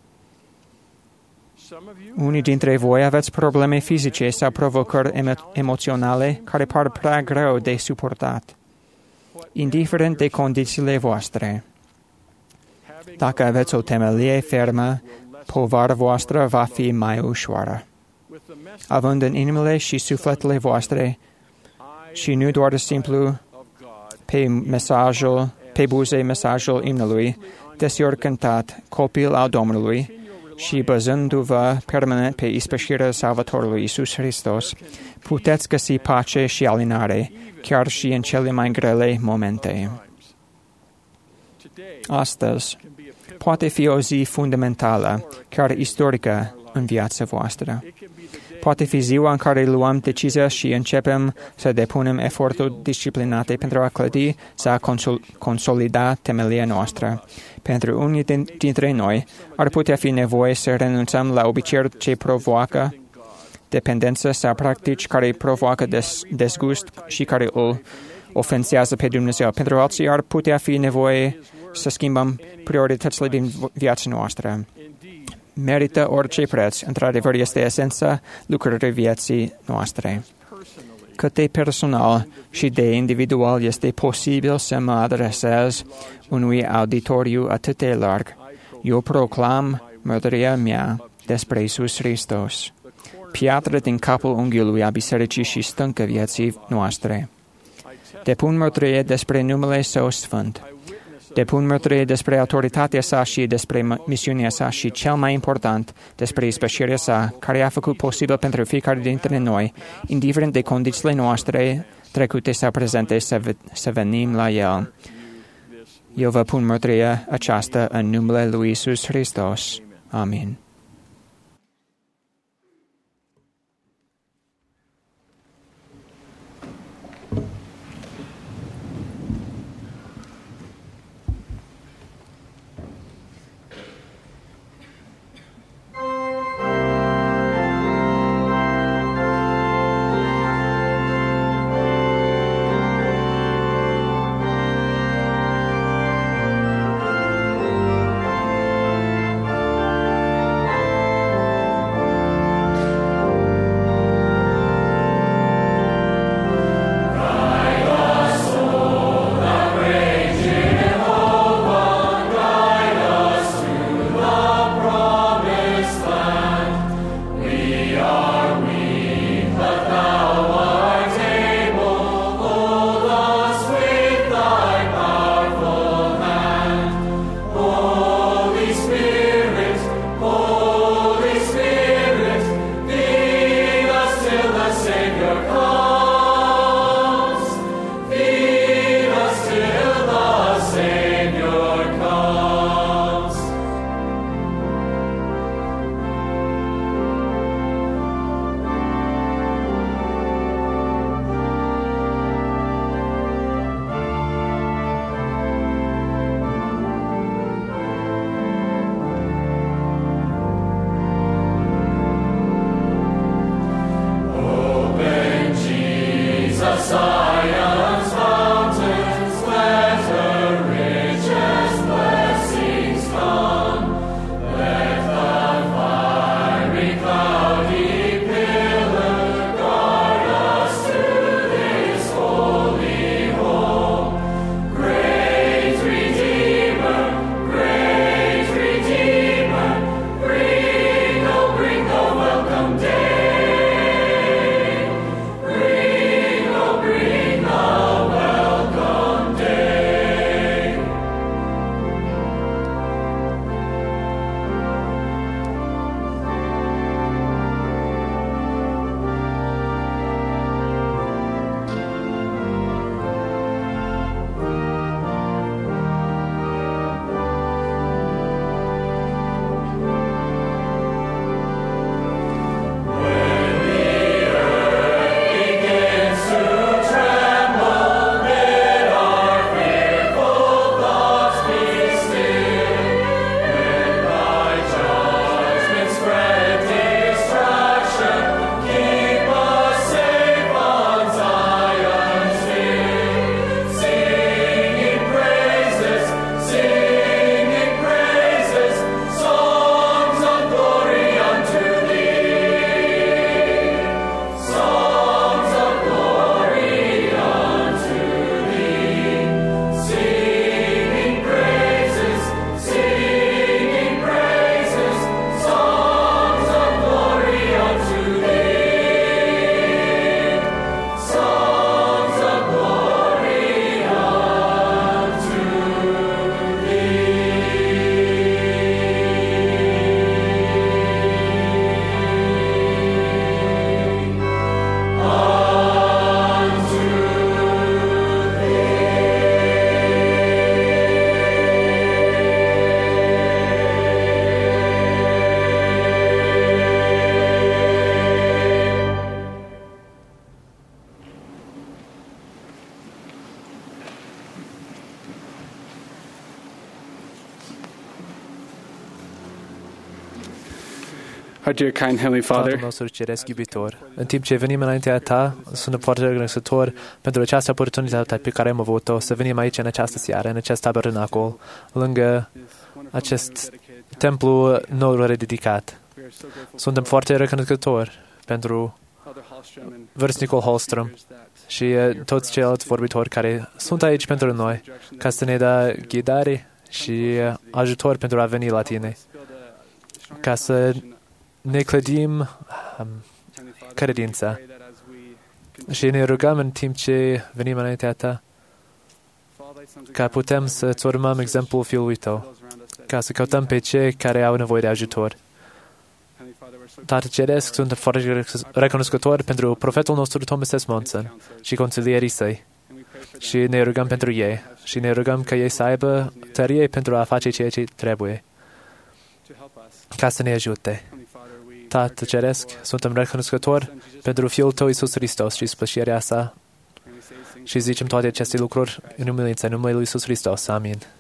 Unii dintre voi aveți probleme fizice sau provocări emoționale care par prea greu de suportat, indiferent de condițiile voastre. Dacă aveți o temelie fermă, povara voastră va fi mai ușoară. Având în inimile și sufletele voastre și nu doar simplu pe buze mesajul imnului, deseori cântat, copil al Domnului, și bazându-vă permanent pe ispășirea Salvatorului Iisus Hristos, puteți găsi pace și alinare, chiar și în cele mai grele momente. Astăzi, poate fi o zi fundamentală, chiar istorică, în viața voastră. Poate fi ziua în care luăm decizia și începem să depunem eforturi disciplinate pentru a clădi sau a consolida temelia noastră. Pentru unii dintre noi, ar putea fi nevoie să renunțăm la obiceiuri ce provoacă dependență sau practici care provoacă dezgust și care îl ofensează pe Dumnezeu. Pentru alții ar putea fi nevoie să schimbăm prioritățile din viața noastră. Merită orice preț. Într-adevăr, este esența lucrării vieții noastre. Cât de personal și de individual este posibil să mă adresez unui auditoriu atât de larg, eu proclam mărturia mea despre Iisus Hristos, piatră din capul unghiului a bisericii și stâncă vieții noastre. Depun mărturie despre numele Său Sfânt. Depun mărturie despre autoritatea sa și despre misiunea sa și, cel mai important, despre ispășirea sa, care a făcut posibil pentru fiecare dintre noi, indiferent de condițiile noastre trecute sau prezente, să venim la El. Eu vă pun mărturia aceasta în numele lui Iisus Hristos. Amin. Our dear kind Heavenly Tatăl Father, nostru ceresc iubitor, în timp ce venim înaintea Ta, sunt foarte recunoscător pentru această oportunitate pe care am avut-o să venim aici în această seară, în acest tabernacol, lângă acest templu nou dedicat. Suntem foarte recunoscători pentru vârstnicul Hallström și toți ceilalți vorbitori care sunt aici pentru noi, ca să ne dea ghidare și ajutor pentru a veni la Tine, ca să ne clădim credința și ne rugăm în timp ce venim înaintea Ta, ca putem să-ți urmăm exemplul Fiului Tău, ca să căutăm pe cei care au nevoie de ajutor. Tată Ceresc, sunt foarte recunoscători pentru profetul nostru Thomas S. Monson și consilierii săi. Și ne rugăm pentru ei. Și ne rugăm ca ei să aibă tărie pentru a face ceea ce trebuie, ca să ne ajute. Tată Ceresc, suntem recunoscători pentru Fiul Tău, Iisus Hristos, și spășirea sa. Și zicem toate aceste lucruri în umilință, în numele Lui Iisus Hristos. Amin.